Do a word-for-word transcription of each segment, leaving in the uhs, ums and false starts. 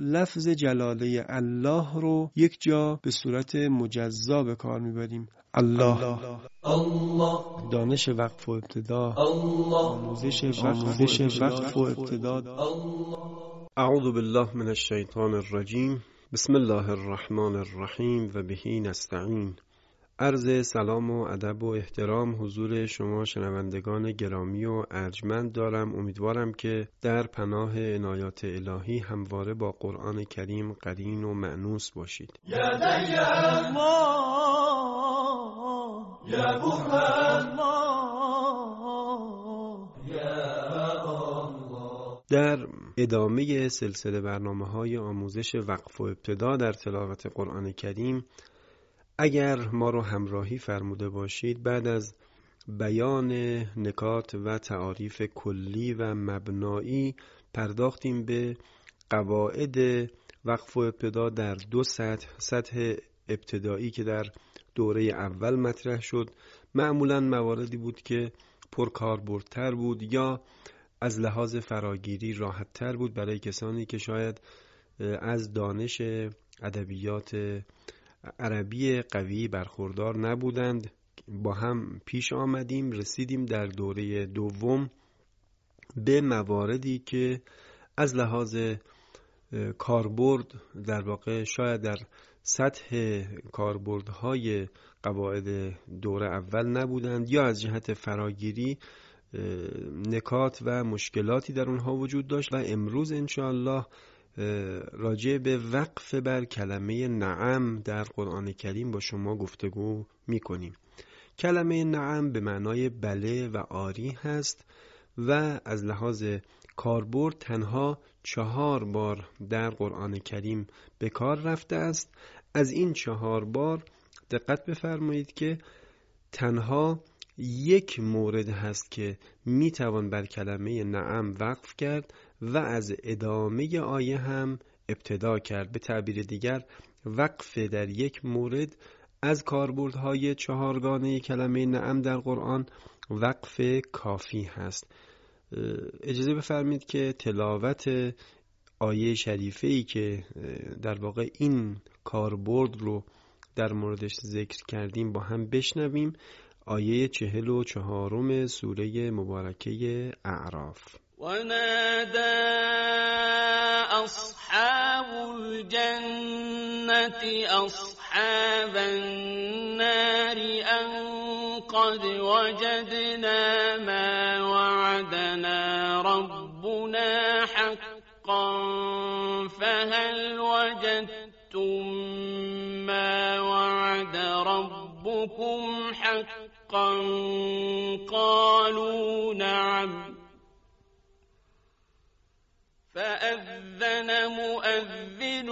لفظ جلاله الله رو یک جا به صورت مجزا به کار میبریم. الله, الله. دانش وقف و ابتدا، آموزش وقف و ابتدا. اعوذ بالله من الشیطان الرجیم. بسم الله الرحمن الرحیم و بهی نستعین. عرض سلام و ادب و احترام حضور شما شنوندگان گرامی و ارجمند دارم. امیدوارم که در پناه عنایات الهی همواره با قرآن کریم قرین و مأنوس باشید. یا الله یا محمد یا الله. در ادامه سلسله برنامه‌های آموزش وقف و ابتدا در تلاوت قرآن کریم، اگر ما رو همراهی فرموده باشید، بعد از بیان نکات و تعاریف کلی و مبنایی پرداختیم به قواعد وقف و ابتدا در دو سطح. سطح ابتدایی که در دوره اول مطرح شد، معمولاً مواردی بود که پرکاربردتر بود یا از لحاظ فراگیری راحت تر بود برای کسانی که شاید از دانش ادبیات عربی قوی برخوردار نبودند. با هم پیش آمدیم، رسیدیم در دوره دوم به مواردی که از لحاظ کاربرد در واقع شاید در سطح کاربردهای قواعد دوره اول نبودند یا از جهت فراگیری نکات و مشکلاتی در اونها وجود داشت. و امروز انشاءالله راجع به وقف بر کلمه نعم در قرآن کریم با شما گفتگو میکنیم. کلمه نعم به معنای بله و آری هست و از لحاظ کاربرد تنها چهار بار در قرآن کریم به کار رفته است. از این چهار بار دقت بفرمایید که تنها یک مورد هست که میتوان بر کلمه نعم وقف کرد و از ادامه آیه هم ابتدا کرد. به تعبیر دیگر، وقف در یک مورد از کاربردهای چهارگانه کلمه نعم در قرآن وقف کافی هست. اجازه بفرمید که تلاوت آیه شریفه‌ای که در واقع این کاربرد رو در موردش ذکر کردیم با هم بشنویم. آیه چهل و چهارم سوره مبارکه اعراف. ونادى أصحاب الجنة أصحاب النار أن قد وجدنا ما وعدنا ربنا حقا فهل وجدتم ما وعد ربكم حقا قالوا نعم فأذن مؤذن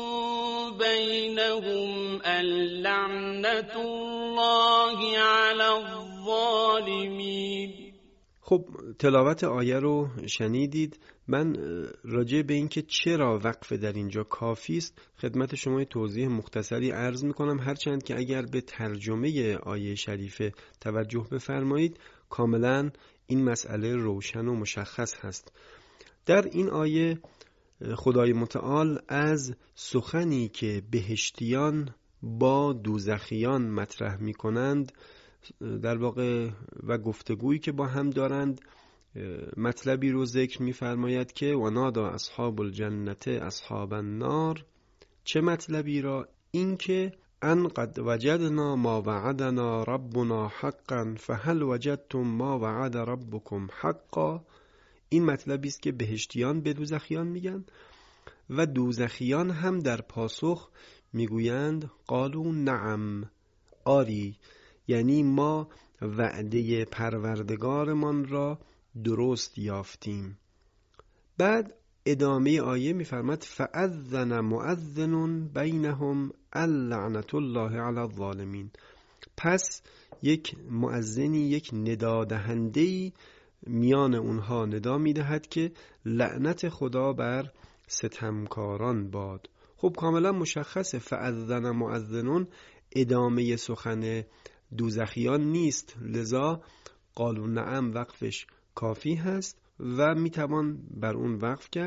بينهم اللعنة الله على الظالمين. خب تلاوت آیه رو شنیدید. من راجع به این که چرا وقف در اینجا کافی است خدمت شما توضیح مختصری عرض میکنم، هرچند که اگر به ترجمه آیه شریفه توجه بفرمایید کاملا این مسئله روشن و مشخص هست. در این آیه خدای متعال از سخنی که بهشتیان با دوزخیان مطرح می کنند در واقع و گفتگویی که با هم دارند مطلبی رو ذکر می فرماید که ونادا اصحاب الجنت اصحاب النار. چه مطلبی را؟ این که ان قد وجدنا ما وعدنا ربنا حقا فهل وجدتم ما وعد ربكم حقا. این مطلبی است که بهشتیان به دوزخیان میگن و دوزخیان هم در پاسخ میگویند قالوا نعم، آری، یعنی ما وعده پروردگارمان را درست یافتیم. بعد ادامه آیه میفرماد فأذن مؤذن بینهم اللعنة الله علی الظالمین. پس یک مؤذنی، یک ندادهندهی میان اونها ندا میدهد که لعنت خدا بر ستمکاران باد. خب کاملا مشخصه فأذن مؤذنون ادامه سخن دوزخیان نیست، لذا قالوا نعم وقفش کافی هست و میتوان بر اون وقف کرد.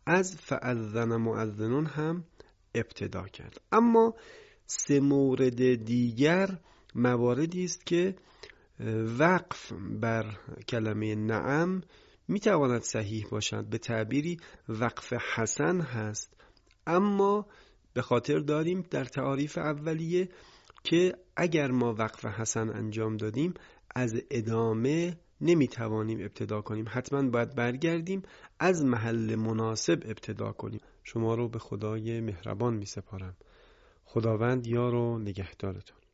از فاذن مؤذنون هم ابتدا کرد. اما سه مورد دیگر مواردی است که وقف بر کلمه نعم میتواند صحیح باشد، به تعبیری وقف حسن هست، اما به خاطر داریم در تعاریف اولیه که اگر ما وقف حسن انجام دادیم از ادامه نمیتوانیم ابتدا کنیم، حتما باید برگردیم از محل مناسب ابتدا کنیم. شما رو به خدای مهربان می سپارم. خداوند یار و نگهدارتون.